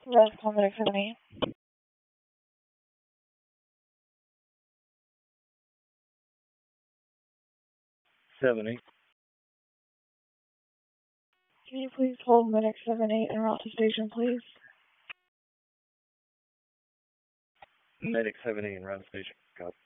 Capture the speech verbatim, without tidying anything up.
Res call medic seven eight. Seventy. Can you please hold medic seven eight and route to station, please? Medic seventy and route to station. Copy.